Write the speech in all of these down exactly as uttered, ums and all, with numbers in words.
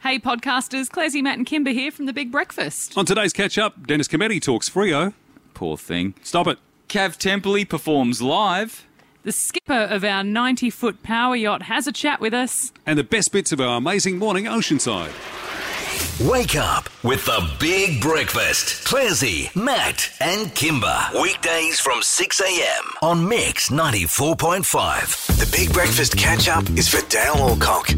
Hey podcasters, Classy, Matt and Kimber here from The Big Breakfast. On today's catch-up, Dennis Cometti talks Freo. Poor thing. Stop it. Cav Templey performs live. The skipper of our ninety-foot power yacht has a chat with us. And the best bits of our amazing morning Oceanside. Wake up with The Big Breakfast. Classy, Matt and Kimber. Weekdays from six a.m. on Mix ninety-four point five. The Big Breakfast catch-up is for Dale Alcock.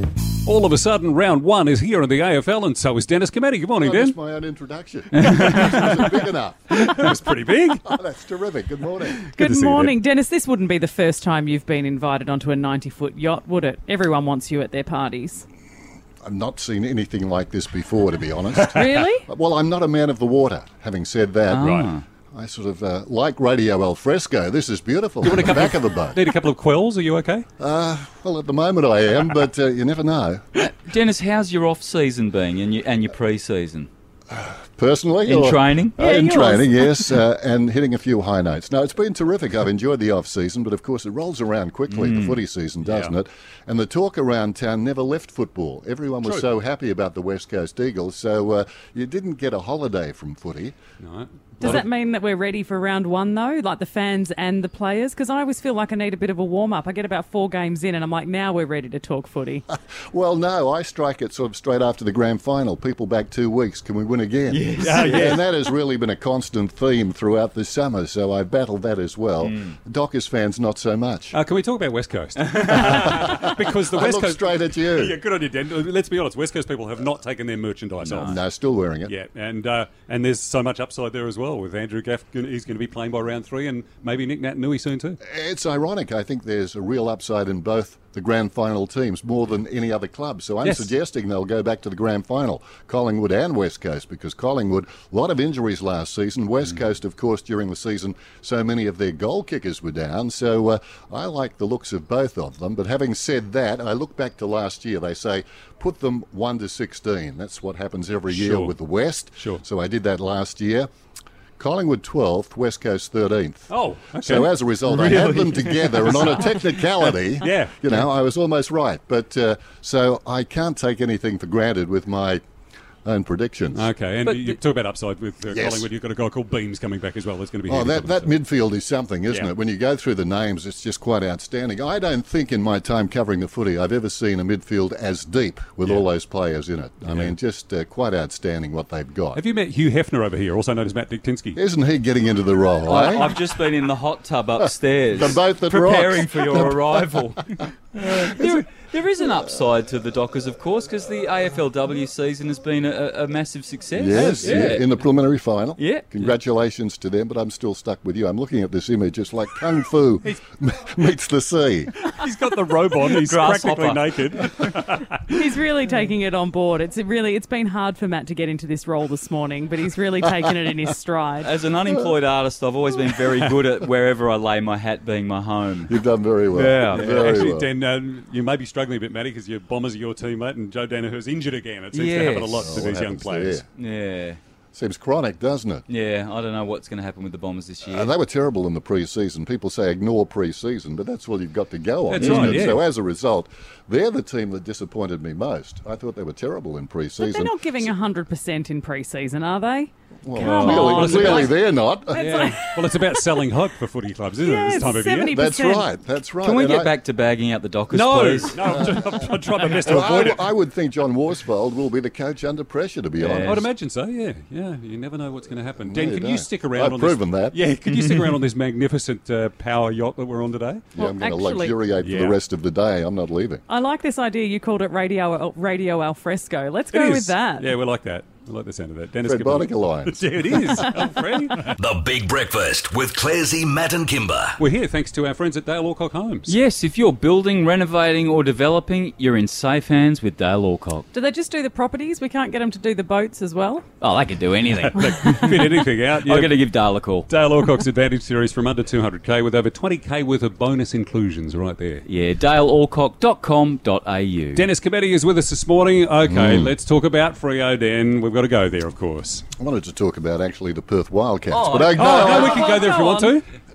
All of a sudden, round one is here in the A F L, and so is Dennis Cometti. Good morning, Oh, Den. that's my own introduction. Wasn't big enough. It was pretty big. Oh, that's terrific. Good morning. Good to see you, morning, Dennis. This wouldn't be the first time you've been invited onto a ninety-foot yacht, would it? Everyone wants you at their parties. I've not seen anything like this before, to be honest. Really? Well, I'm not a man of the water. Having said that, Right. I sort of uh, like Radio Al Fresco. This is beautiful. You want a the couple back of the boat. Need a couple of quells? Are you okay? Well, at the moment I am, but uh, you never know. Dennis, how's your off-season been and your, and your pre-season? Personally? In or- training? Uh, Yeah, in yours. training, yes, uh, and hitting a few high notes. No, it's been terrific. I've enjoyed the off-season, but of course it rolls around quickly, the footy season, doesn't Yeah. it? And the talk around town never left football. Everyone was True. so happy about the West Coast Eagles, so uh, you didn't get a holiday from footy. No. Does that mean that we're ready for round one, though? Like the fans and the players? Because I always feel like I need a bit of a warm-up. I get about four games in and I'm like, now we're ready to talk footy. Well, no, I strike it sort of straight after the grand final. People back two weeks. Can we win again? Yes. Oh, yes. And that has really been a constant theme throughout the summer, so I've battled that as well. Dockers fans, not so much. Uh, can we talk about West Coast? Because the I West look Coast... straight at you. Yeah, good on you, Den. Let's be honest, West Coast people have not taken their merchandise off. No, still wearing it. Yeah, and uh, and there's so much upside there as well with Andrew Gaff. He's going to be playing by round three, and maybe Nick Naitanui soon too. It's ironic. I think there's a real upside in both the grand final teams, more than any other club. So I'm Yes. suggesting they'll go back to the grand final, Collingwood and West Coast, because Collingwood, a lot of injuries last season. West Coast, of course, during the season, so many of their goal kickers were down. So uh, I like the looks of both of them. But having said that, I look back to last year. They say put them one to sixteen. That's what happens every year Sure. with the West. Sure. So I did that last year. Collingwood twelfth, West Coast thirteenth. Oh, okay. So as a result, I had them together, and on a technicality, Yeah. you know, I was almost right. But uh, so I can't take anything for granted with my own predictions. Okay, and But you the- talk about upside with uh, Yes. Collingwood. You've got a guy called Beams coming back as well. That's going to be Oh, handy that, for that them, so. midfield is something, isn't Yeah. it? When you go through the names, it's just quite outstanding. I don't think in my time covering the footy I've ever seen a midfield as deep with Yeah. all those players in it. I Yeah. mean, just uh, quite outstanding what they've got. Have you met Hugh Hefner over here, also known as Matt Diktinsky? Isn't he getting into the role, I, eh? I've just been in the hot tub upstairs. The boat that preparing rocks. for your arrival. there, there is an upside to the Dockers, of course, because the A F L W season has been a, a massive success. Yes, yeah. in the preliminary final. Yeah. Congratulations to them, but I'm still stuck with you. I'm looking at this image. It's like Kung Fu meets the sea. He's got the robe on. He's Grasshopper. practically naked. He's really taking it on board. It's really, it's been hard for Matt to get into this role this morning, but he's really taken it in his stride. As an unemployed artist, I've always been very good at wherever I lay my hat being my home. You've done very well. Yeah. very Actually, well. Dan, uh, you may be struggling a bit, Matty, because your Bombers are your teammate, and Joe Danaher's injured again. It seems to happen a lot Yes. to Oh, these what young happens players. there? Yeah. Seems chronic, doesn't it? Yeah, I don't know what's going to happen with the Bombers this year. Uh, they were terrible in the pre-season. People say ignore pre-season, but that's all you've got to go on, That's isn't right, it? yeah. So as a result, they're the team that disappointed me most. I thought they were terrible in But pre-season. they're not giving one hundred percent in pre-season, are they? well, Come clearly, on. clearly they're not. Yeah. Well, it's about selling hope for footy clubs, isn't Yeah, it, this time of year? seventy That's percent. right. That's right. Can we And get I- back to bagging out the Dockers, No, please? no, I'm, I'm trying my best to Well, I, avoid it. I would think John Worsfold will be the coach under pressure, to be Yeah. honest. I'd imagine so, yeah. Yeah, you never know what's going to happen. Dan, you can you don't. stick around I've on proven this? that. Yeah, could you stick around on this magnificent uh, power yacht that we're on today? Yeah, Well, I'm going to actually- luxuriate for Yeah. the rest of the day. I'm not leaving. I like this idea. You called it Radio Radio Al Fresco. Let's It go is. with that. Yeah, we like that. I like the sound of that. Dennis Fred Gibson. Boddicker Alliance. Yeah, it is. Oh, Freddie. The Big Breakfast with Clarsey, Matt and Kimber. We're here thanks to our friends at Dale Alcock Homes. Yes, if you're building, renovating or developing, you're in safe hands with Dale Alcock. Do they just do the properties? We can't get them to do the boats as well? Oh, they could do anything. Fit anything out. Yeah. I'm going to give Dale a call. Dale Alcock's Advantage Series from under two hundred K with over twenty K worth of bonus inclusions right there. Yeah, dale alcock dot com dot a u. Dennis Cometti is with us this morning. Okay, let's talk about Freo, Dan. We've got to go there, of course. I wanted to talk about actually the Perth Wildcats, Oh, but I, Oh, no, we can go there if you Go want on. to.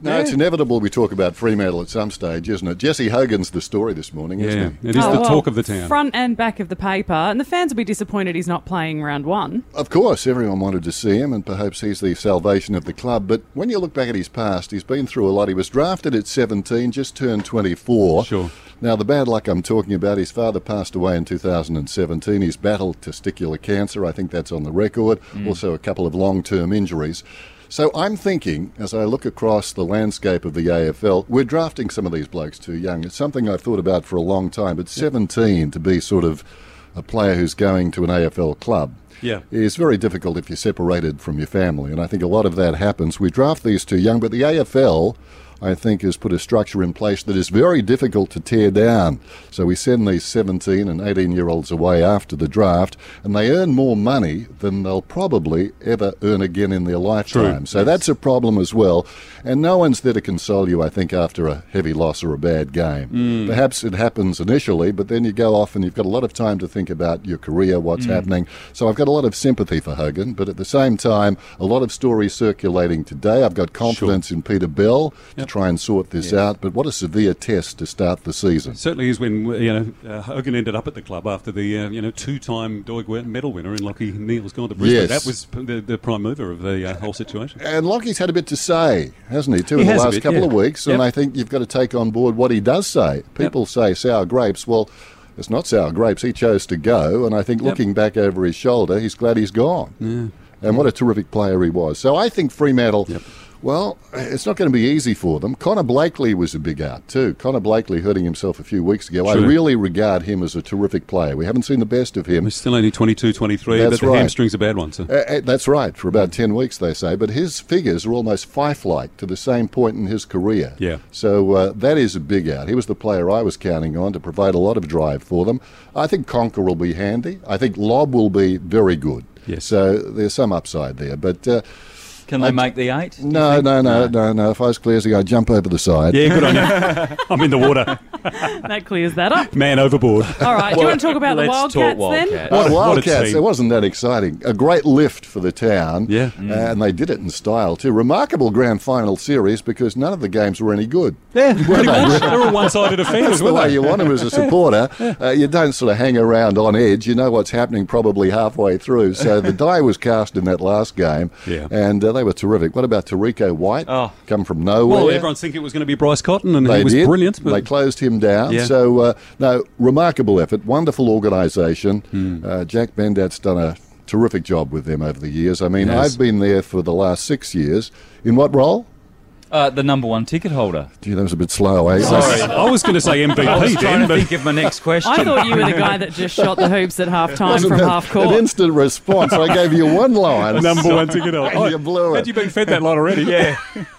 No, it's inevitable we talk about Fremantle at some stage, isn't it? Jesse Hogan's the story this morning, Yeah, isn't he? it is Oh, the well, talk of the town. Front and back of the paper. And the fans will be disappointed he's not playing round one. Of course, everyone wanted to see him, and perhaps he's the salvation of the club. But when you look back at his past, he's been through a lot. He was drafted at seventeen, just turned twenty-four. Sure. Now, the bad luck I'm talking about, his father passed away in two thousand seventeen. He's battled testicular cancer. I think that's on the record. Mm. Also, a couple of long-term injuries. So I'm thinking, as I look across the landscape of the A F L, we're drafting some of these blokes too young. It's something I've thought about for a long time, but seventeen to be sort of a player who's going to an A F L club Yeah. is very difficult if you're separated from your family, and I think a lot of that happens. We draft these too young, but the A F L, I think, has put a structure in place that is very difficult to tear down. So we send these seventeen and eighteen-year-olds away after the draft, and they earn more money than they'll probably ever earn again in their lifetime. True. So Yes. that's a problem as well. And no one's there to console you, I think, after a heavy loss or a bad game. Mm. Perhaps it happens initially, but then you go off and you've got a lot of time to think about your career, what's Mm. happening. So I've got a lot of sympathy for Hogan, but at the same time, a lot of stories circulating today. I've got confidence in Peter Bell to try and sort this out, but what a severe test to start the season. Certainly is when you know uh, Hogan ended up at the club after the uh, you know two-time Doig medal winner in Lockie Neal's gone to Brisbane. Yes. That was the, the prime mover of the uh, whole situation. And Lockie's had a bit to say, hasn't he, too, He in the has a last bit, couple yeah. of weeks, and Yep. I think you've got to take on board what he does say. People say sour grapes. Well, it's not sour grapes. He chose to go, and I think Yep. looking back over his shoulder, he's glad he's gone. Yeah. And what a terrific player he was. So I think Fremantle, Yep. well, it's not going to be easy for them. Connor Blakely was a big out too. Connor Blakely hurting himself a few weeks ago. I True. really regard him as a terrific player. We haven't seen the best of him. He's still only twenty-two, twenty-three, That's but the right. hamstring's a bad one. So. Uh, uh, that's right, for about ten weeks, they say. But his figures are almost Fife-like to the same point in his career. Yeah. So uh, that is a big out. He was the player I was counting on to provide a lot of drive for them. I think Conker will be handy. I think Lobb will be very good. Yes. So there's some upside there. But uh, Can they I- make the eight? do you no, think? no, no, no, no. If I was Clearsy, I'd jump over the side. Yeah, good on you. I'm in the water. That clears that up. Man overboard. All right, do you want to talk about the Let's Wildcats talk then? Wildcats. Oh, What a- what a Wildcats, team. it wasn't that exciting. A great lift for the town. Yeah. Uh, and they did it in style too. Remarkable grand final series because none of the games were any good. Yeah, pretty much. They're all one-sided affairs, That's the weren't way they? you want them as a supporter. Uh, you don't sort of hang around on edge. You know what's happening probably halfway through. So the die was cast in that last game, Yeah. and uh, they were terrific. What about Tarico White? Oh. Come from nowhere. Well, everyone's thinking it was going to be Bryce Cotton, and They he was did. brilliant. But They closed him down. Yeah. So, uh, no, remarkable effort, wonderful organisation. Hmm. Uh, Jack Bendat's done a terrific job with them over the years. I mean, Yes. I've been there for the last six years. In what role? Uh, the number one ticket holder. Gee, that was a bit slow, eh? Sorry. I was going to say M V P I was trying then, to but think of my next question. I thought you were the guy that just shot the hoops at half time Wasn't from that half An court. instant response. I gave you one line. number one ticket holder. And you blew it. Had you been fed that lot already? Yeah.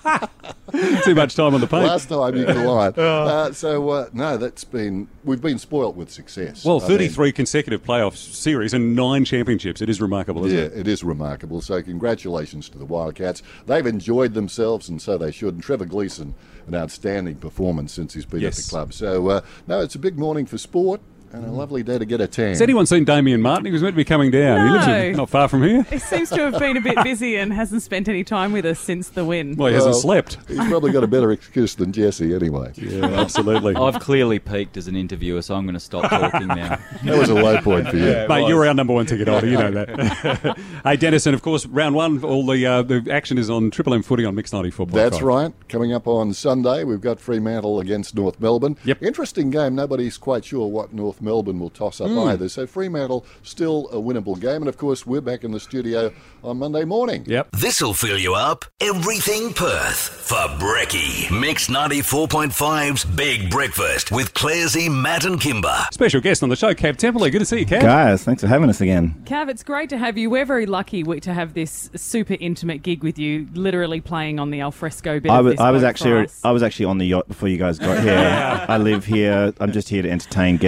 Too much time on the paint. Last time you could line. Uh, so, uh, no, that's been, we've been spoilt with success. Well, I mean, thirty-three consecutive playoff series and nine championships. It is remarkable, isn't yeah, it? it is remarkable. So congratulations to the Wildcats. They've enjoyed themselves, and so they should. And Trevor Gleeson, an outstanding performance since he's been Yes. at the club. So, uh, no, it's a big morning for sport and a lovely day to get a tan. Has anyone seen Damien Martin? He was meant to be coming down. He lives No. in, not far from here. He seems to have been a bit busy and hasn't spent any time with us since the win. Well, he hasn't Well, slept. He's probably got a better excuse than Jesse anyway. Yeah, absolutely. I've clearly peaked as an interviewer, so I'm going to stop talking now. That was a low point for you. Mate, you're our number one ticket holder, you know that. Hey, Dennis, and of course, round one, all the uh, the action is on Triple M Footy on Mix ninety-four point five. That's right. Coming up on Sunday, we've got Fremantle against North Melbourne. Yep. Interesting game. Nobody's quite sure what North Melbourne will toss up Mm. either. So Fremantle, still a winnable game. And of course, we're back in the studio on Monday morning. Yep. This'll fill you up. Everything Perth for Brekkie. Mix ninety-four point five's Big Breakfast with Clarsey, Matt and Kimber. Special guest on the show, Cav Temple. Good to see you, Cav. Guys, thanks for having us again. Cav, it's great to have you. We're very lucky we- to have this super intimate gig with you, literally playing on the alfresco bit I of was, this I was boat actually for us. I was actually on the yacht before you guys got here. I live here. I'm just here to entertain guests.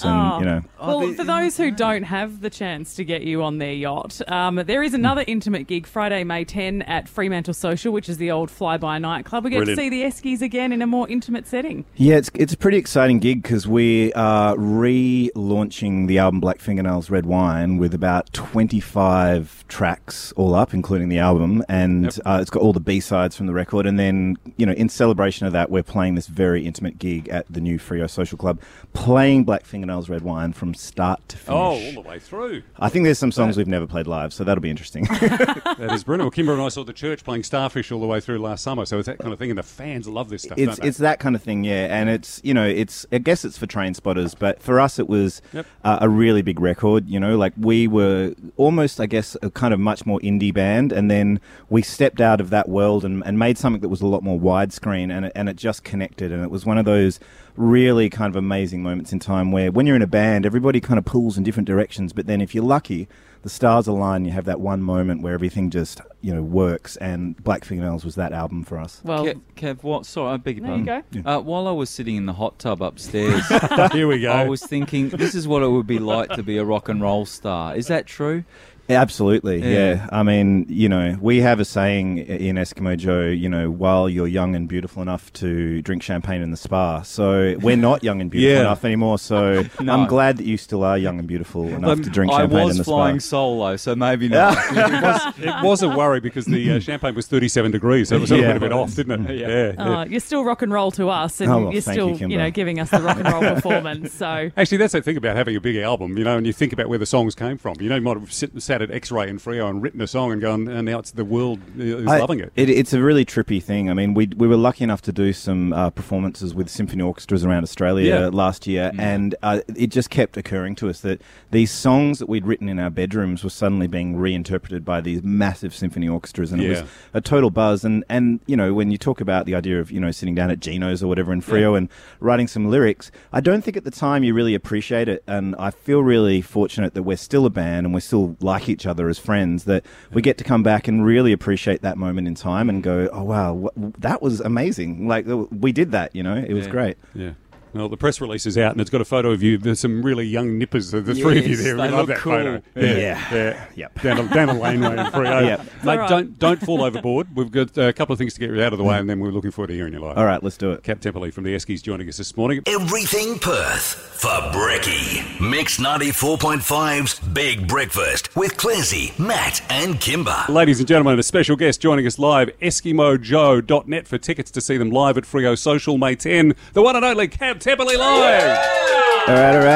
and Oh. you know. Well, Oh, the- for those who don't have the chance to get you on their yacht, um, there is another intimate gig Friday, May tenth at Fremantle Social, which is the old Fly-By-Night club. We get Brilliant. to see the Eskies again in a more intimate setting. Yeah, it's it's a pretty exciting gig because we are relaunching the album Black Fingernails Red Wine with about twenty-five tracks all up, including the album, and Yep. uh, it's got all the B-sides from the record. And then, you know, in celebration of that, we're playing this very intimate gig at the new Freo Social Club, playing Black Fingernails Red Wine from start to finish. Oh, all the way through. I think there's some songs we've never played live, so that'll be interesting. That is brilliant. Well, Kimber and I saw the Church playing Starfish all the way through last summer, so it's that kind of thing, and the fans love this stuff, It's don't they? it's that kind of thing, yeah. And it's, you know, it's I guess it's for train spotters, but for us it was Yep. uh, a really big record. You know, like we were almost, I guess, a kind of much more indie band, and then we stepped out of that world and, and made something that was a lot more widescreen, and it, and it just connected. And it was one of those really kind of amazing moments in time where when you're in a band, everybody kind of pulls in different directions, but then if you're lucky, the stars align, you have that one moment where everything just, you know, works, and Black Fingernails was that album for us. Well, Kev, Kev, what? Sorry, I beg your there you pardon. go. Uh, while I was sitting in the hot tub upstairs, Here we go. I was thinking, this is what it would be like to be a rock and roll star. Is that true? Absolutely, yeah. Yeah. I mean, you know, we have a saying in Eskimo Joe, you know, while you're young and beautiful enough to drink champagne in the spa. So we're not young and beautiful Yeah. enough anymore. So No. I'm glad that you still are young and beautiful enough Um, to drink I champagne was in the flying spa. solo, so maybe not. it, was, it was a worry because the uh, champagne was thirty-seven degrees, so it was a little Yeah. bit, a bit off, didn't it? Yeah. Yeah. yeah. Uh, you're still rock and roll to us, and Oh, well, you're thank still, you, Kimber. know, giving us the rock and roll performance. So Actually, that's the thing about having a big album, you know, and you think about where the songs came from. You know, you might have sit, sat at X-Ray and Freo and written a song and gone, and now it's the world is I- loving it. It's a really trippy thing. I mean, we we were lucky enough to do some uh, performances with symphony orchestras around Australia Yeah. last year, and uh, it just kept occurring to us that these songs that we'd written in our bedrooms were suddenly being reinterpreted by these massive symphony orchestras, and it Yeah. was a total buzz. And, and you know, when you talk about the idea of, you know, sitting down at Gino's or whatever in Freo and writing some lyrics, I don't think at the time you really appreciate it, and I feel really fortunate that we're still a band and we still like each other as friends, that we get to come back and really appreciate that moment in time and go, oh wow, wh- that was amazing. Like, we did that, you know, it was Yeah. great. Yeah. Well, the press release is out, and it's got a photo of you. There's some really young nippers, the the three of you Yes, there. We they love look that cool. photo. Yeah. yeah. Yep. Down, a, down a laneway in Freo. Yep. Mate, all right. don't don't fall overboard. We've got a couple of things to get out of the way, and then we're looking forward to hearing your live. All right, let's do it. Cap Temperley from the Eskies joining us this morning. Everything Perth for Brekkie. Mix ninety-four point five's Big Breakfast with Clancy, Matt and Kimber. Ladies and gentlemen, a special guest joining us live, Eskimo Joe dot net for tickets to see them live at Freo Social May tenth. The one and only Cap Temperley live. All right, all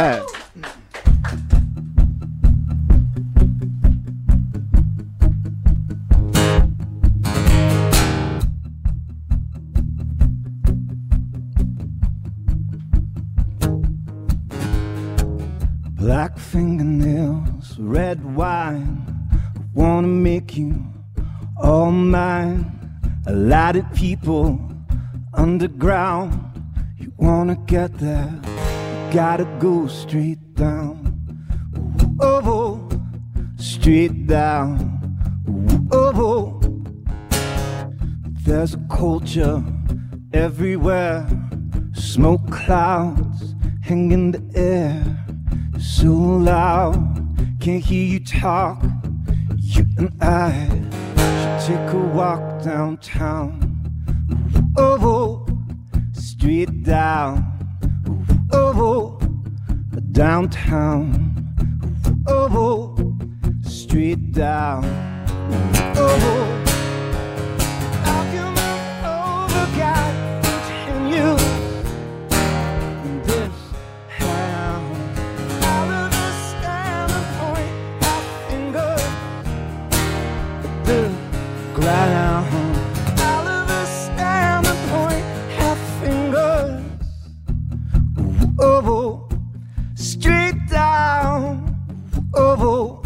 right. Black fingernails, red wine. I wanna make you all mine. A lot of people underground. You wanna get there, you gotta go straight down. Oh, oh, straight down. Oh, oh. There's a culture everywhere. Smoke clouds hang in the air. So loud, can't hear you talk. You and I should take a walk downtown. Oh, oh, straight down. Oh, oh, downtown. Oh, oh, straight down. Oh, oh. Argument over God continues in this town. All of us stand and point our finger at the ground. All of us stand and point our fingers. Oh, oh, straight down. Oh, oh.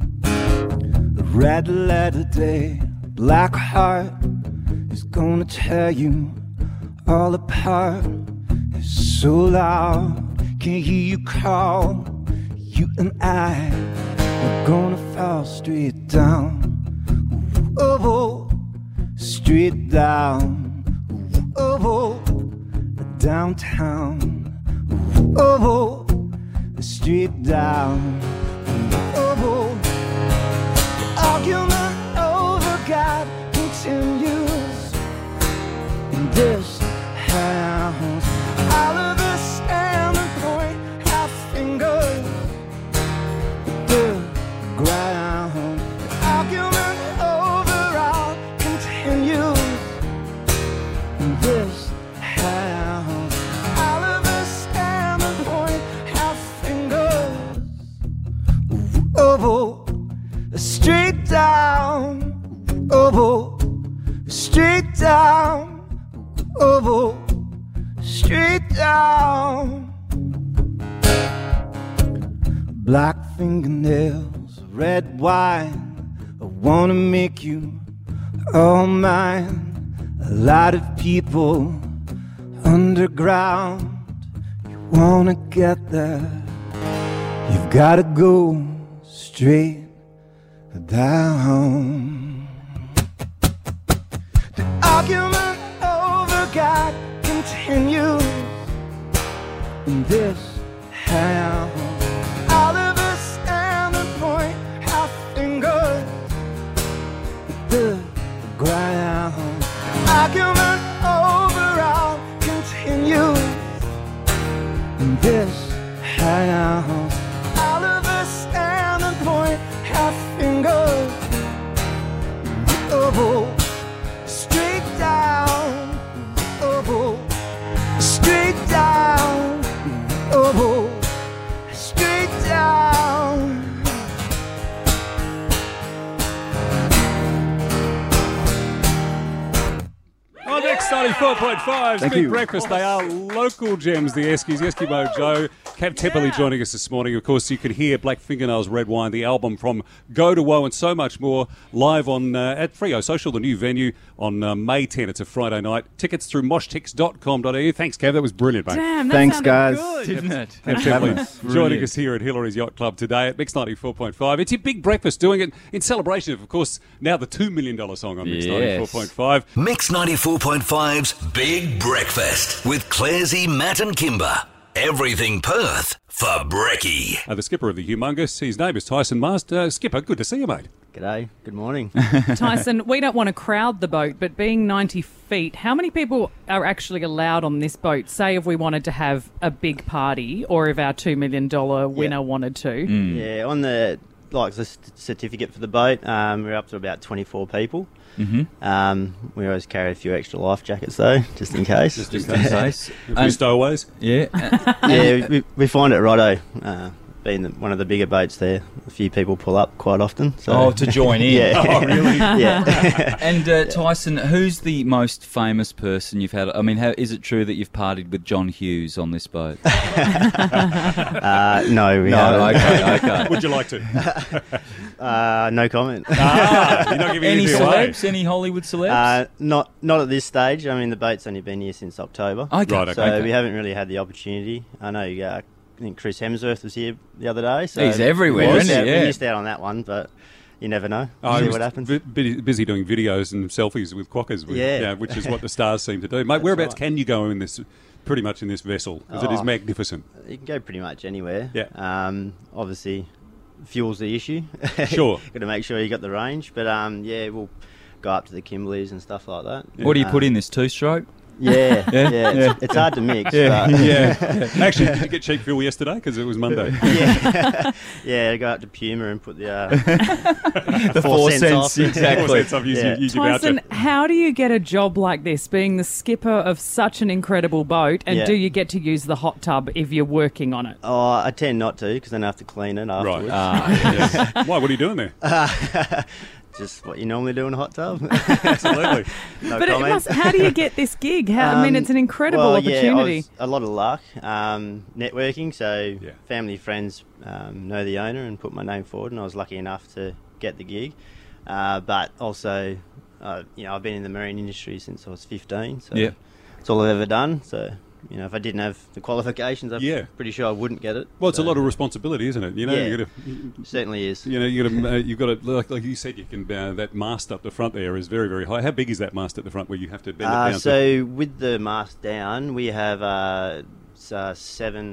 Red letter day, black heart is gonna tear you all apart. It's so loud, can't hear you call. You and I are gonna fall straight down. Oh, oh, straight down. Oh, oh, downtown. Oh, oh, street down. Oh, the argument over God continues in this house. Oliver stand and point our fingers at the ground. The argument overall continues in this house. Oliver stand and point our fingers over straight down, over straight down, over straight down. Black fingernails, red wine. I wanna make you all mine. A lot of people underground. You wanna get there, you've gotta go straight down. The argument over God continues in this house. Oliver stand and point our fingers at the ground. Argument overall continues in this house. Oliver stand and point our fingers over straight down, over straight down, over straight down. On Mix ninety-four point five, Thank Big you. Breakfast. They are local gems, the Eskies. Eskimo Joe, Cav Tepperley joining us this morning. Of course, you could hear Black Fingernails, Red Wine, the album from Go to Woe, and so much more live on uh, at Freo Social, the new venue, on uh, May tenth. It's a Friday night. Tickets through mosh tix dot com dot a u. Thanks, Cav. That was brilliant, mate. Damn, that Thanks, sounded guys. good. Didn't it? Cav Tepperley joining Brilliant. us here at Hillary's Yacht Club today at Mix ninety-four point five. It's your Big Breakfast, doing it in celebration of, of course, now the two million dollars song on Mix Yes. ninety-four point five. Mix ninety-four point five's Big Breakfast with Clarsey, Matt and Kimber. Everything Perth for Brekkie. Uh, the skipper of the Humongous, his name is Tyson Mast. Uh, skipper, good to see you, mate. G'day, good morning. Tyson, we don't want to crowd the boat, but being ninety feet, how many people are actually allowed on this boat? Say if we wanted to have a big party or if our two million dollars winner wanted to. Yeah, on the like the st- certificate for the boat, um, we're up to about twenty-four people. Mm-hmm. Um, we always carry a few extra life jackets though, just in case. Just in case. A few stowaways. Yeah. yeah, we, we find it righto. Uh, being the, one of the bigger boats there, a few people pull up quite often. So. Oh, to join in. Yeah. Oh, really? yeah. And uh, Tyson, who's the most famous person you've had? I mean, how, is it true that you've partied with John Hughes on this boat? uh, no, we No, haven't. okay, okay. Would you like to? Uh, no comment. Ah, you're not giving Any anything away. celebs? Any Hollywood celebs? Uh, not not at this stage. I mean, the boat's only been here since October. okay. Right, okay. So we haven't really had the opportunity. I know uh, I think Chris Hemsworth was here the other day. So He's everywhere, we missed, isn't out, he? we Yeah. missed out on that one, but you never know. Oh, he See was what happens. bu- bu- busy doing videos and selfies with quackers, with, Yeah. which is what the stars seem to do. Mate, whereabouts right. can you go in this, pretty much in this vessel? Because it is Oh. magnificent. You can go pretty much anywhere. Yeah. Um, obviously, fuel's the issue. Sure. Got to make sure you got the range. But um, yeah, we'll go up to the Kimberleys and stuff like that. What do you Um, put in this two-stroke? Yeah, Yeah? yeah. Yeah. It's, it's hard to mix. Yeah. But Yeah. Actually, did you get cheap fuel yesterday? Because it was Monday. yeah, yeah. Go up to Puma and put the uh, The four cents off. Four exactly. cents off, use, Yeah. your, use your Tyson, voucher. how do you get a job like this, being the skipper of such an incredible boat, and Yeah. do you get to use the hot tub if you're working on it? Oh, I tend not to because then I have to clean it afterwards. Right. Ah, Yeah. Why? What are you doing there? Just what you normally do in a hot tub. Absolutely. No But it comment. must, how do you get this gig? How, I mean, Um, it's an incredible well, opportunity. Yeah, I was, a lot of luck. Um, networking, so Yeah. family, friends um, know the owner and put my name forward, and I was lucky enough to get the gig. Uh, but also, uh, you know, I've been in the marine industry since I was fifteen, so Yeah. it's all I've ever done. So, you know, if I didn't have the qualifications, I'm Yeah. pretty sure I wouldn't get it. Well, it's So, a lot of responsibility, isn't it? You know, Yeah. you got to, certainly is. you know, you got to, uh, you've got to, like, like you said, you can uh, that mast up the front there is very, very high. How big is that mast at the front where you have to bend it Uh, down? to? so with the mast down, we have uh, s- uh, seven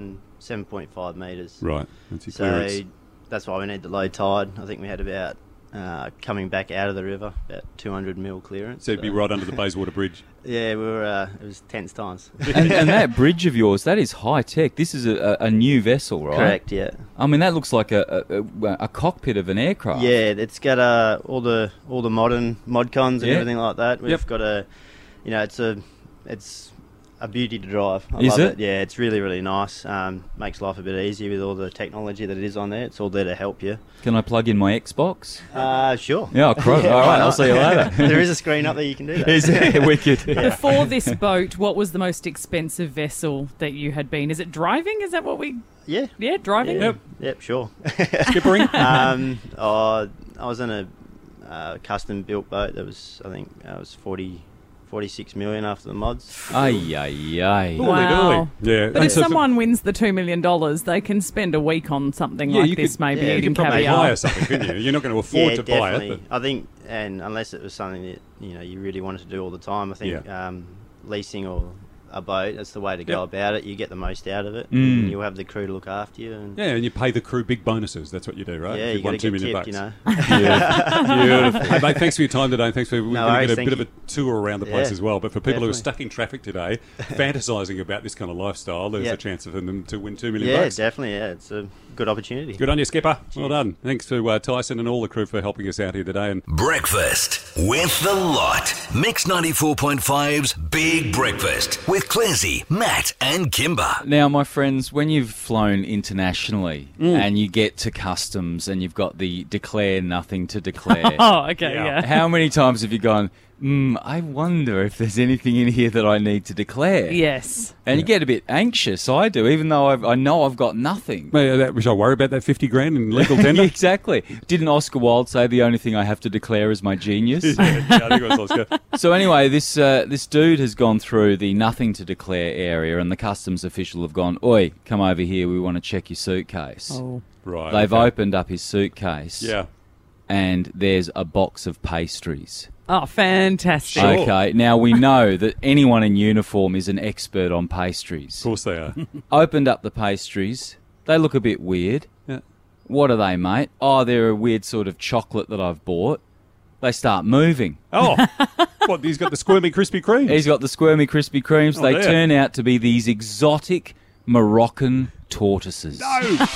seven point five metres. Right, that's your So clearance. that's why we need the low tide. I think we had about, uh, coming back out of the river, about two hundred mil clearance. So it'd be right under the Bayswater Bridge. Yeah, we were, uh, it was tense times. and, and that bridge of yours, that is high tech. This is a, a, a new vessel, right? Correct, yeah. I mean, that looks like a, a, a, a cockpit of an aircraft. Yeah, it's got uh, all the all the modern mod cons and Yeah. everything like that. We've Yep. got a, you know, it's a, it's a beauty to drive. I Is love it? it? Yeah, it's really really nice. Um, makes life a bit easier with all the technology that it is on there. It's all there to help you. Can I plug in my Xbox? Uh, sure. Yeah, I'll crow. Yeah, All why right, I'll not? see you later. There is a screen up there you can do that. Is it? Wicked. Before this boat, what was the most expensive vessel that you had been? Is it driving? Is that what we... Yeah. Yeah, driving? Yeah. Yep, sure. Skippering? um, oh, I was in a uh, custom built boat that was, I think, uh, it was forty, forty-six million after the mods. Ay, ay, ay. Wow. Yeah. But and if so for- someone wins the two million dollars, they can spend a week on something Yeah, like you this, could- maybe yeah, you eating you could probably caviar. hire something, couldn't you? You're not going to afford yeah, to definitely. buy it. I think, and unless it was something that you know you really wanted to do all the time, I think Yeah. um, leasing or a boat, that's the way to go Yep. about it. You get the most out of it. Mm. And you'll have the crew to look after you. And Yeah, and you pay the crew big bonuses. That's what you do, right? yeah, If you you've got won to two get million tipped, you bucks. know. Beautiful. Beautiful. Hey, mate, thanks for your time today. Thanks for we're No going to worries, get a thank bit of you. a tour around the place Yeah, as well. But for people who are definitely. stuck in traffic today, fantasising about this kind of lifestyle, there's Yeah. a chance for them to win two million Yeah, bucks. definitely. Yeah, it's a good opportunity. Good on you, Skipper. Well done. Thanks to uh, Tyson and all the crew for helping us out here today. And Breakfast with the lot. Mix ninety-four point five's Big Breakfast with Clarsey, Matt and Kimber. Now, my friends, when you've flown internationally and you get to customs and you've got the declare nothing to declare, Oh, okay, Yeah. yeah. how many times have you gone, mm, I wonder if there's anything in here that I need to declare? Yes. And you get a bit anxious, I do, even though I've, I know I've got nothing. Mate, uh, that, should I worry about that fifty grand in legal tender? Exactly. Didn't Oscar Wilde say the only thing I have to declare is my genius? yeah, I think it was Oscar. So anyway, this uh, this dude has gone through the nothing to declare area, and the customs official have gone, "Oi, come over here. We want to check your suitcase." Oh. Right. They've okay. opened up his suitcase, Yeah. and there's a box of pastries. Oh, fantastic. Sure. Okay, now we know that anyone in uniform is an expert on pastries. Of course they are. Opened up the pastries. They look a bit weird. Yeah. What are they, mate? Oh, they're a weird sort of chocolate that I've bought. They start moving. Oh, what? He's got the squirmy Krispy Kreme. He's got the squirmy Krispy Kremes. Oh, they dear. turn out to be these exotic Moroccan tortoises. No.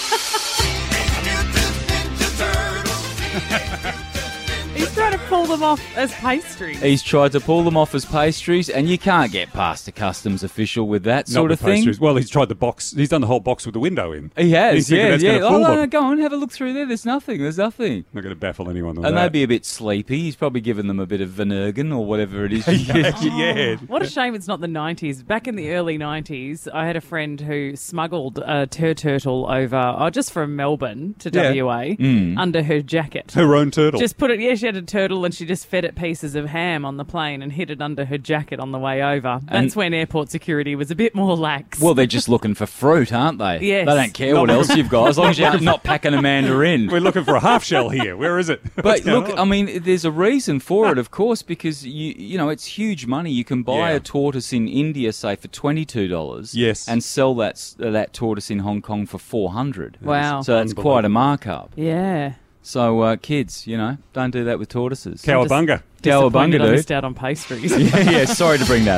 He's trying to pull them off as pastries. He's tried to pull them off as pastries, and you can't get past a customs official with that sort Not of the thing. pastries. Well, he's tried the box. He's done the whole box with the window in. He has, He's thinking yeah, that's yeah. gonna Oh, fool no, them. no, go on, have a look through there. There's nothing. There's nothing. Not going to baffle anyone on And that. they'd be a bit sleepy. He's probably given them a bit of Vinergan or whatever it is. yeah. What a shame it's not the nineties. Back in the early nineties, I had a friend who smuggled a tur turtle over, oh, just from Melbourne to Yeah. W A, Mm. under her jacket. Her own turtle. Just put it, yeah, she had a turtle and she just fed it pieces of ham on the plane and hid it under her jacket on the way over. That's when airport security was a bit more lax. Well, they're just looking for fruit, aren't they? Yes. They don't care Not what looking- else you've got, as long as you're not packing a mandarin. We're looking for a half shell here. Where is it? What's But going look, on? I mean, there's a reason for it, of course, because you you know it's huge money. You can buy Yeah. a tortoise in India, say, for twenty two dollars, Yes. and sell that s- uh, that tortoise in Hong Kong for four hundred. Wow. So that's quite a markup. yeah. So uh, kids, you know, don't do that with tortoises. Cowabunga. Disappointed Cowabunga, I dude. missed out on pastries. yeah, yeah, sorry to bring that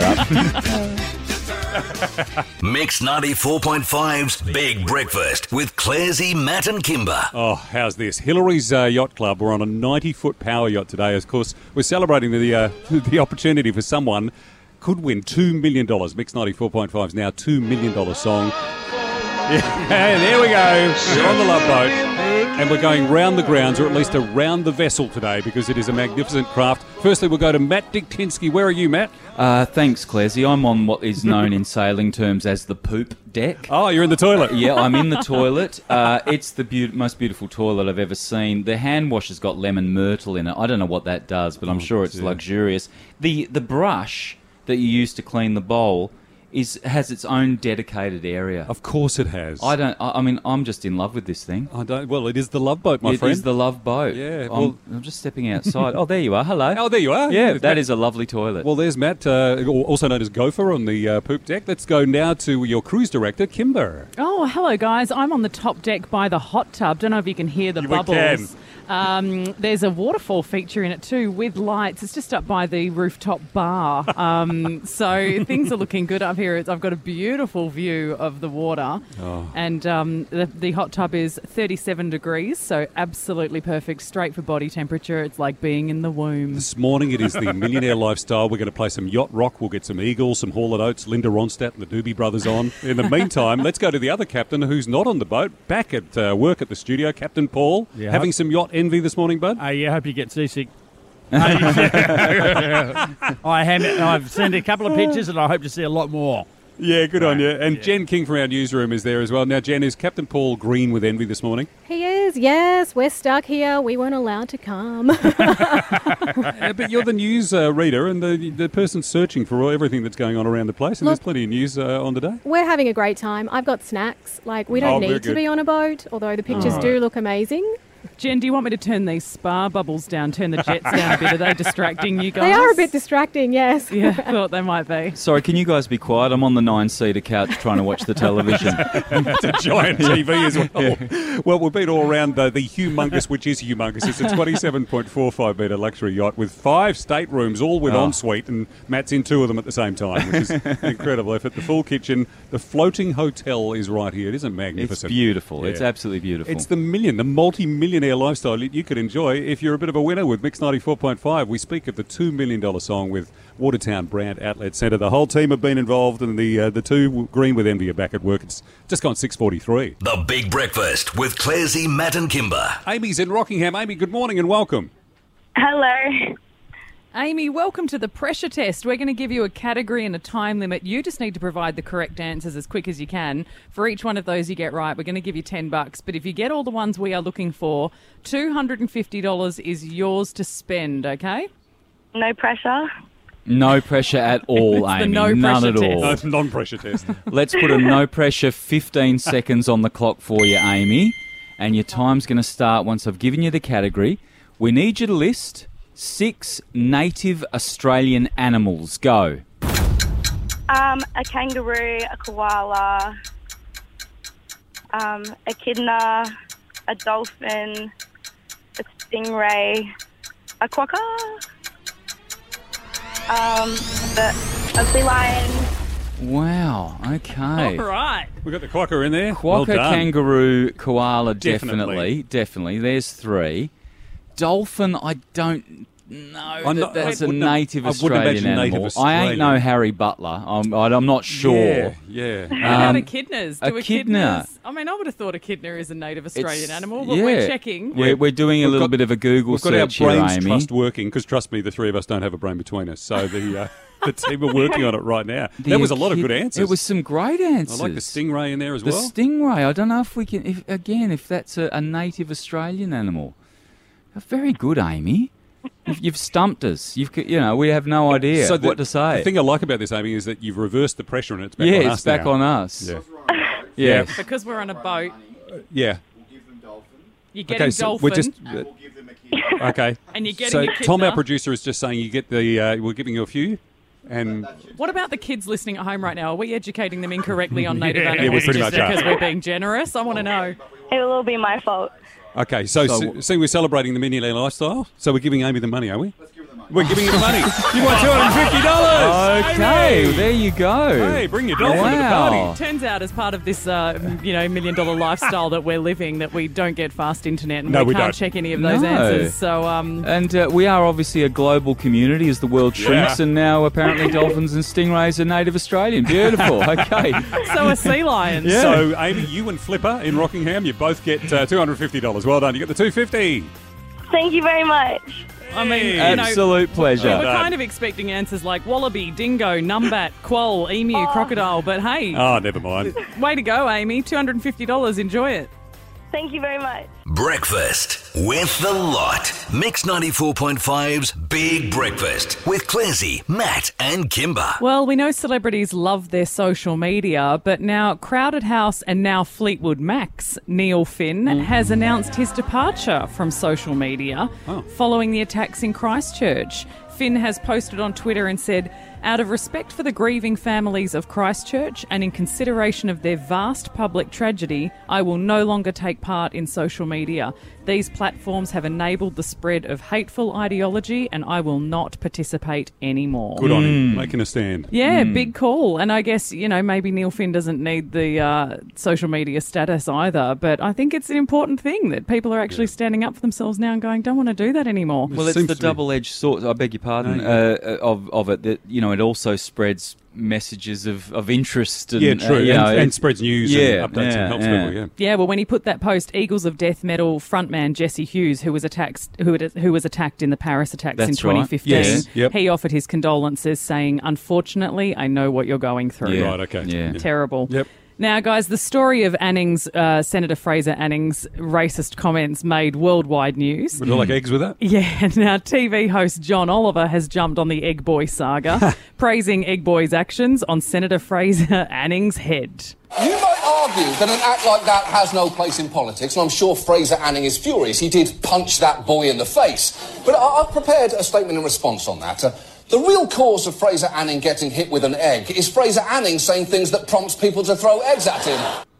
up. Mix ninety-four point five's Big Breakfast with Clarsey, Matt and Kimber. Oh, how's this? Hillary's uh, Yacht Club. We're on a ninety-foot power yacht today. Of course, we're celebrating the uh, the opportunity for someone could win two million dollars. Mix ninety-four point five's now two million dollars song. Yeah, and there we go. We're on the Love Boat. And we're going round the grounds, or at least around the vessel today, because it is a magnificent craft. Firstly, we'll go to Matt Diktinsky. Where are you, Matt? Uh, thanks, Clarsey. I'm on what is known in sailing terms as the poop deck. Oh, you're in the toilet. Yeah, I'm in the toilet. Uh, it's the be- most beautiful toilet I've ever seen. The hand wash has got lemon myrtle in it. I don't know what that does, but I'm Oh, sure it's dear. luxurious. The the brush that you use to clean the bowl is has its own dedicated area. Of course it has. I don't. I, I mean, I'm just in love with this thing. I don't. Well, it is the Love Boat, my It friend. is the Love Boat. Yeah, I'm, well- I'm just stepping outside. Oh, there you are. Hello. Oh, there you are. Yeah, There's that Matt. is a lovely toilet. Well, there's Matt, uh, also known as Gopher, on the uh, poop deck. Let's go now to your cruise director, Kimber. Oh, hello, guys. I'm on the top deck by the hot tub. Don't know if you can hear the We bubbles. can. Um, there's a waterfall feature in it too with lights. It's just up by the rooftop bar. Um, so things are looking good up here. It's, I've got a beautiful view of the water. Oh. And um, the, the hot tub is thirty-seven degrees, so absolutely perfect, straight for body temperature. It's like being in the womb. This morning it is the Millionaire Lifestyle. We're going to play some Yacht Rock. We'll get some Eagles, some Hall and Oates, Linda Ronstadt and the Doobie Brothers on. In the meantime, let's go to the other captain who's not on the boat, back at uh, work at the studio, Captain Paul. Yeah. Having some yacht envy this morning, bud? Uh, yeah, I hope you get seasick. I have, I've sent a couple of pictures and I hope to see a lot more. Yeah, good on you. And Yeah. Jen King from our newsroom is there as well. Now, Jen, is Captain Paul green with envy this morning? He is, yes. We're stuck here. We weren't allowed to come. Uh, but you're the news uh, reader and the the person searching for all, everything that's going on around the place. And Look- there's plenty of news uh, on today. We're having a great time. I've got snacks. Like, we Oh, don't very need to good. be on a boat, although the pictures Oh. do look amazing. Jen, do you want me to turn these spa bubbles down, turn the jets down a bit? Are they distracting you guys? They are a bit distracting, yes. Yeah, I thought they might be. Sorry, can you guys be quiet? I'm on the nine-seater couch trying to watch the television. It's a giant T V as well. Well, we've been all around the, the humongous, which is humongous. It's a twenty-seven point four five metre luxury yacht with five staterooms, all with Oh. ensuite, and Matt's in two of them at the same time, which is an incredible effort. The full kitchen, the floating hotel is right here. It isn't It's magnificent. beautiful. Yeah. It's absolutely beautiful. It's the million, the multi-millionaire lifestyle you could enjoy if you're a bit of a winner with Mix ninety-four point five. We speak of the two million dollars song with Watertown Brand Outlet Centre. The whole team have been involved, and the uh, the two green with envy are back at work. It's just gone six forty-three. The Big Breakfast with Clarsey, Matt and Kimber. Amy's in Rockingham. Amy, good morning and welcome. Hello. Amy, welcome to the pressure test. We're going to give you a category and a time limit. You just need to provide the correct answers as quick as you can. For each one of those you get right, we're going to give you ten bucks. But if you get all the ones we are looking for, two hundred fifty dollars is yours to spend, okay? No pressure. no pressure at all, It's the Amy. no None pressure at all. test. No, non-pressure test. Let's put a no pressure fifteen seconds on the clock for you, Amy. And your time's going to start once I've given you the category. We need you to list six native Australian animals. Go. Um, a kangaroo, a koala, um, echidna, a dolphin, a stingray, a quokka, um, the, a sea lion. Wow, okay. All right. We've got the quokka in there. Well Quokka, done. kangaroo, koala, definitely. Definitely. Definitely. There's three. Dolphin, I don't know I'm that not- that's I a wouldn't- native I wouldn't Australian imagine native animal. I ain't no Australian. Harry Butler. I'm, I'm not sure. Yeah, yeah. How about Um, echidnas? echidna. Do echidnas? I mean, I would have thought echidna is a native Australian It's- animal, but yeah. we're checking. We're, we're doing a We've little got- bit of a Google We've got our search here, brains Amy. trust working because, trust me, the three of us don't have a brain between us. So the uh, the team are working on it right now. The that was a lot of echid- good answers. It was some great I answers. like the stingray in there as The well. stingray. I don't know if we can. If again, if that's a, a native Australian animal. Very good, Amy. You've, you've stumped us. You've, you know, we have no idea So the, what to say. The thing I like about this, Amy, is that you've reversed the pressure and it's back yeah, on us it's back now. on us. Yeah. Yes. Because we're on a boat, Yeah. you're getting Okay, so dolphin, we're just uh, okay. and you're getting So echidna. Tom, our producer, is just saying you get the. Uh, we're giving you a few, and What about the kids listening at home right now? Are we educating them incorrectly on native Yeah, animals we pretty just much are. because we're being generous? I want to know. It will all be my fault. okay. So, So- so see, we're celebrating the millionaire lifestyle. So we're giving Amy the money, are we? Let's give her the money. We're giving you the money. You won two hundred fifty dollars. Okay, there you go. Hey, bring your dolphin to the Wow. party. Turns out, as part of this, uh, you know, million dollar lifestyle that we're living, that we don't get fast internet and No, we, we can't don't. check any of those No. answers. So, um, And uh, we are obviously a global community as the world shrinks, Yeah. and now apparently dolphins and stingrays are native Australian. Beautiful. Okay. so are sea lions. Yeah. So, Amy, you and Flipper in Rockingham, you both get uh, two hundred fifty dollars. Well done. You get the two hundred fifty dollars. Thank you very much. I mean, you know, Absolute pleasure. we're kind of expecting answers like wallaby, dingo, numbat, quoll, emu, crocodile. But hey, Oh, never mind. way to go, Amy. two hundred fifty dollars. Enjoy it. Thank you very much. Breakfast with the lot. Mix ninety-four point five's Big Breakfast with Clarsey, Matt and Kimber. Well, we know celebrities love their social media, but now Crowded House and now Fleetwood Mac's Neil Finn has announced his departure from social media Oh. following the attacks in Christchurch. Finn has posted on Twitter and said, "Out of respect for the grieving families of Christchurch and in consideration of their vast public tragedy, I will no longer take part in social media. These platforms have enabled the spread of hateful ideology and I will not participate anymore." Good on him, making a stand. Yeah, big call. And I guess, you know, maybe Neil Finn doesn't need the uh, social media status either, but I think it's an important thing that people are actually standing up for themselves now and going, don't want to do that anymore. Well, it's seems the to be- double-edged sword. I beg your pardon. No, yeah. uh, of of it that you know it also spreads messages of, of interest. And, Yeah, true. Uh, you and, know, and spreads news yeah, and updates yeah, and helps yeah. people, yeah. Yeah, well, when he put that post, Eagles of Death Metal frontman Jesse Hughes, who was attacked, who, had, who was attacked in the Paris attacks in That's right. twenty fifteen, Yes, yep. he offered his condolences, saying, "Unfortunately, I know what you're going through." Yeah. Right, okay. Yeah. Terrible. Yep. Now, guys, the story of Anning's, uh, Senator Fraser Anning's racist comments made worldwide news. Would you like eggs with that? Yeah, now T V host John Oliver has jumped on the Egg Boy saga, praising Egg Boy's actions on Senator Fraser Anning's head. You might argue that an act like that has no place in politics, and I'm sure Fraser Anning is furious. He did punch that boy in the face. But I- I've prepared a statement in response on that. Uh, the real cause of Fraser Anning getting hit with an egg is Fraser Anning saying things that prompts people to throw eggs at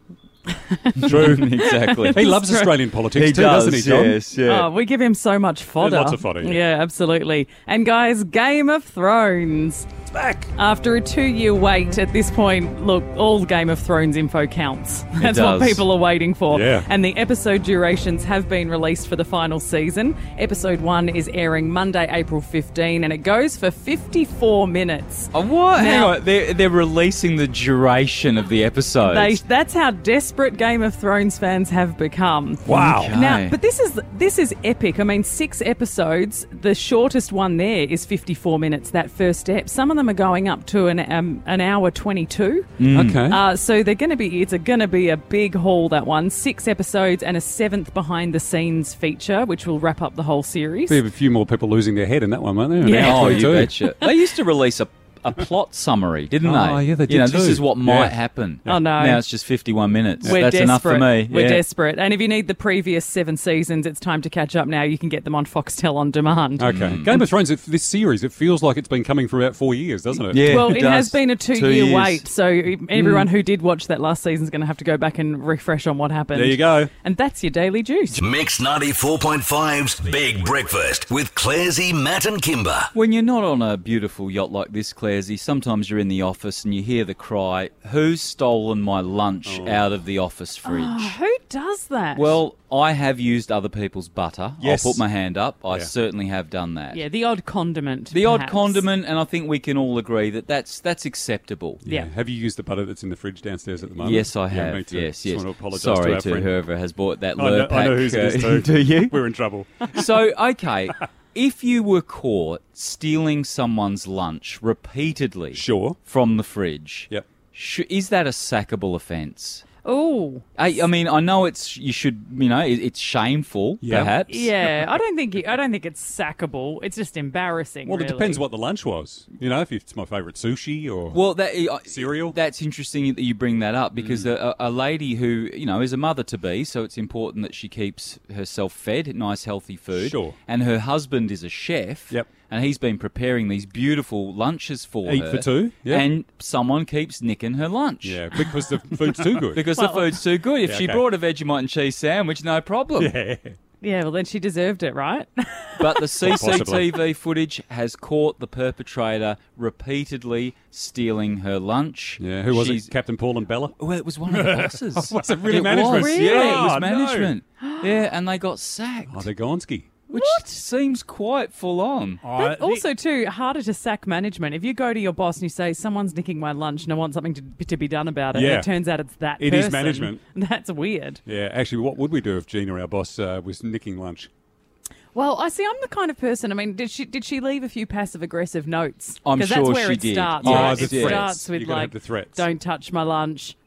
him. True. Exactly. He loves Australian politics He too, does, doesn't he, John? yes, yeah. Oh, we give him so much fodder. lots of fodder, yeah. Yeah, absolutely. And guys, Game of Thrones. It's back. After a two-year wait, at this point, look, all Game of Thrones info counts. That's what does. people are waiting for. Yeah. And the episode durations have been released for the final season. Episode one is airing Monday, April fifteenth, and it goes for fifty-four minutes. Oh, what? Hang Now- on. They're, they're releasing the duration of the episodes. They, that's how desperate Game of Thrones fans have become. Wow. Okay. Now, but this is this is epic. I mean, six episodes. The shortest one there is fifty-four minutes. That first step. Some of them are going up to an um, an hour twenty-two. Okay. Uh, so they're going to be. It's going to be a big haul. That one. Six episodes and a seventh behind the scenes feature, which will wrap up the whole series. Be a few more people losing their head in that one, won't there? An Yeah. hour Oh, you twenty-two. betcha. They used to release a a plot summary, didn't they? Oh, yeah, they You know, did this too. is what might Yeah. happen. Oh, no. Now it's just fifty-one minutes. We're That's desperate. enough for me. We're yeah. desperate. And if you need the previous seven seasons, it's time to catch up now. You can get them on Foxtel on demand. Okay. Game of Thrones, it, this series, it feels like it's been coming for about four years, doesn't it? Yeah. Well, it it does. has been a two-year Two years. wait, so everyone who did watch that last season is going to have to go back and refresh on what happened. There you go. And that's your daily juice. Mix ninety-four point five's Big Breakfast with Clarsey, Matt and Kimber. When you're not on a beautiful yacht like this, Clarsey, sometimes you're in the office and you hear the cry, "Who's stolen my lunch Oh. out of the office fridge?" Oh, who does that? Well, I have used other people's butter. Yes. I'll put my hand up. I Yeah. certainly have done that. yeah, the odd condiment. The odd perhaps. condiment, and I think we can all agree that that's that's acceptable. Yeah. Have you used the butter that's in the fridge downstairs at the moment? Yes, I Yeah, have. me too. Yes, Just yes. want to apologise Sorry to our friend. whoever has bought that I know, lure pack. I know whose it is uh, too. Do you? We're in trouble. So, okay, if you were caught stealing someone's lunch repeatedly Sure. from the fridge, Yep. sh- is that a sackable offence? Oh, I, I mean, I know it's you should, you know, it, it's shameful, Yeah. perhaps. yeah. I don't think it, I don't think it's sackable. It's just embarrassing. Well, it really. depends what the lunch was. You know, if it's my favourite sushi or Well, that I- cereal. That's interesting that you bring that up because a, a lady who you know is a mother to be, so it's important that she keeps herself fed nice, healthy food. Sure. And her husband is a chef. Yep. And he's been preparing these beautiful lunches for Eat her. for two, yeah. And someone keeps nicking her lunch. Yeah, because the food's too good. Because the food's too good. If Yeah, she okay. brought a Vegemite and cheese sandwich, no problem. yeah. Yeah, well, then she deserved it, right? But the C C T V possibly. footage has caught the perpetrator repeatedly stealing her lunch. Yeah, who was She's- it? Captain Paul and Bella? Well, it was one of the bosses. Was it really it management? Was. Really? Yeah, it was Oh, no. management. Yeah, and they got sacked, Oh, they're Gonski. which seems quite full on. But also, too, harder to sack management. If you go to your boss and you say, someone's nicking my lunch and I want something to, to be done about it, Yeah. and it turns out it's that It is person, management. That's weird. Yeah, actually, what would we do if Gina, our boss, uh, was nicking lunch? Well, I see. I'm the kind of person. I mean, did she did she leave a few passive aggressive notes? I'm 'Cause sure that's where she it did. starts. Oh, right? the It threats. starts with You gotta like, have the threats. "Don't touch my lunch."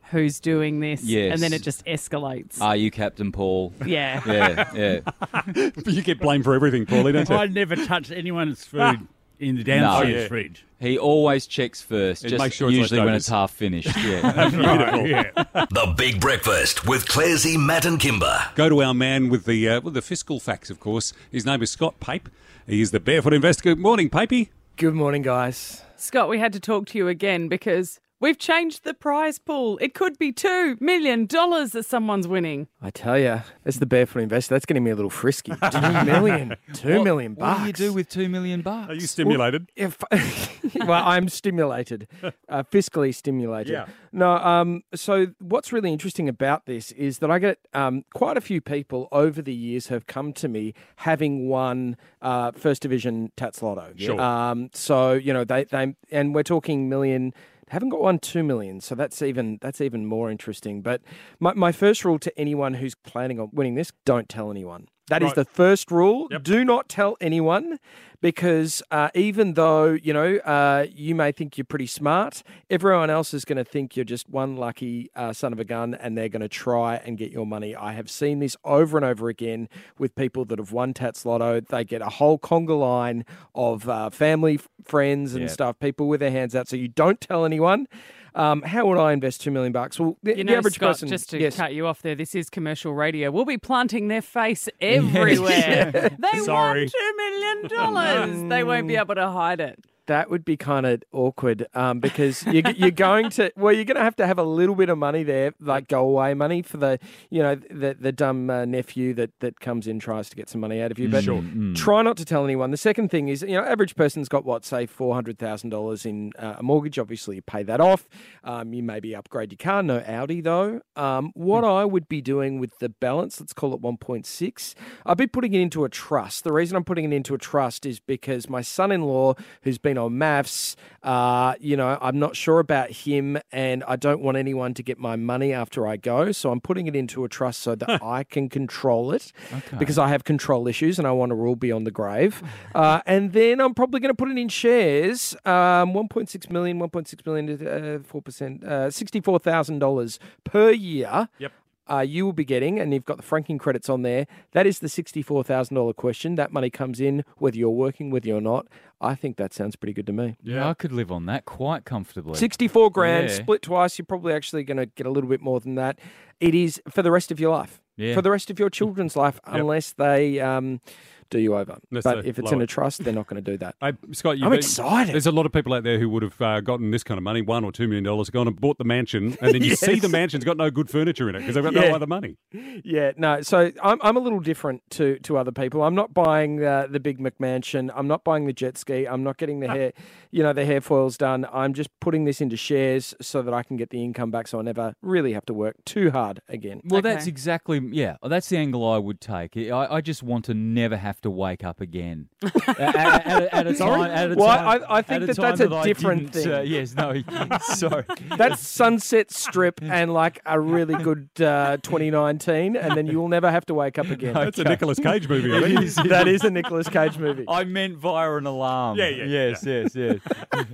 who's doing this, Yes. and then it just escalates. Are you Captain Paul? Yeah. Yeah, yeah. You get blamed for everything, Paulie, don't you? I never touch anyone's food in the downstairs No. Yeah. fridge. He always checks first, And just make sure it's usually when leftovers. it's half finished. Yeah. Beautiful. Yeah. The Big Breakfast with Clarsey, Matt and Kimber. Go to our man with the uh, with the fiscal facts, of course. His name is Scott Pape. He is the Barefoot Investor. Good morning, Papey. Good morning, guys. Scott, we had to talk to you again because we've changed the prize pool. It could be two million dollars that someone's winning. I tell you, as the Barefoot Investor, that's getting me a little frisky. Two million, two What- million What bucks. do you do with two million bucks? Are you stimulated? If well, I'm stimulated, uh, fiscally stimulated. Yeah. No. Um. So what's really interesting about this is that I get um quite a few people over the years have come to me having won uh First Division Tats Lotto. Sure. Um. So you know they they and we're talking million. Haven't got one two million, so that's even that's even more interesting. But my, my first rule to anyone who's planning on winning this: don't tell anyone. That is Right. the first rule. Yep. Do not tell anyone, because uh, even though you know uh, you may think you're pretty smart, everyone else is going to think you're just one lucky uh, son of a gun, and they're going to try and get your money. I have seen this over and over again with people that have won Tats Lotto. They get a whole conga line of uh, family, f- friends, and Yep. stuff. People with their hands out. So you don't tell anyone. Um, how would I invest two million bucks? Well, the, You the know, average Scott, person. just to yes. cut you off there, this is commercial radio. We'll be planting their face everywhere. They Sorry. won two million dollars. They won't be able to hide it. That would be kind of awkward um, because you, you're going to, well, you're going to have to have a little bit of money there, like go away money for the, you know, the, the dumb uh, nephew that, that comes in, tries to get some money out of you. But Sure. try not to tell anyone. The second thing is, you know, average person's got what, say four hundred thousand dollars in uh, a mortgage. Obviously, you pay that off. Um, you maybe upgrade your car. No Audi, though. Um, what I would be doing with the balance, let's call it one point six, I'd be putting it into a trust. The reason I'm putting it into a trust is because my son-in-law, who's been on maths, uh, you know, I'm not sure about him, and I don't want anyone to get my money after I go. So I'm putting it into a trust so that I can control it, because I have control issues and I want to rule beyond the grave. Uh, and then I'm probably going to put it in shares. Um, one point six million, one point six million, uh, four percent, uh, sixty-four thousand dollars per year. Yep. Uh, you will be getting, and you've got the franking credits on there. That is the sixty-four thousand dollars question. That money comes in whether you're working, whether you're not. I think that sounds pretty good to me. Yeah, I could live on that quite comfortably. sixty-four grand, Yeah. split twice. You're probably actually going to get a little bit more than that. It is for the rest of your life, Yeah. for the rest of your children's life, Yep. unless they um, do you over. Unless but they if it's blow in a it. trust, they're not going to do that. Hey, Scott, you've I'm been- excited. There's a lot of people out there who would have uh, gotten this kind of money, one or two million dollars, gone and bought the mansion, and then you see Yes. the mansion's got no good furniture in it because they've got Yeah. no other money. Yeah, no. So I'm I'm a little different to to other people. I'm not buying uh, the big McMansion. I'm not buying the jet ski. I'm not getting the hair, you know, the hair foils done. I'm just putting this into shares so that I can get the income back, so I never really have to work too hard again. Well, Okay. that's exactly, yeah, that's the angle I would take. I, I just want to never have to wake up again. at, at, at, a- at a Sorry? time, at a Well, time, I- I think at a that time that's a I different didn't, uh, thing. yes, no, sorry. That's Sunset Strip and like a really good uh, twenty nineteen, and then you will never have to wake up again. That's a Nicolas Cage movie, I think. That is a Nicolas Cage movie. I meant via an alarm. Yeah, yeah, Yes, yes, yes.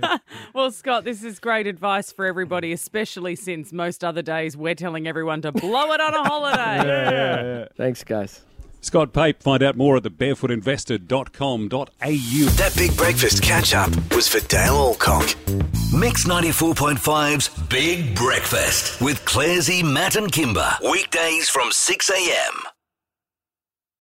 Well, Scott, this is great advice for everybody, especially since most other days we're telling everyone to blow it on a holiday. Thanks, guys. Scott Pape, find out more at the barefoot investor dot com dot a u. That Big Breakfast catch-up was for Dale Alcock. Mix ninety-four point five's Big Breakfast with Clarsey, Matt and Kimber. Weekdays from six a.m.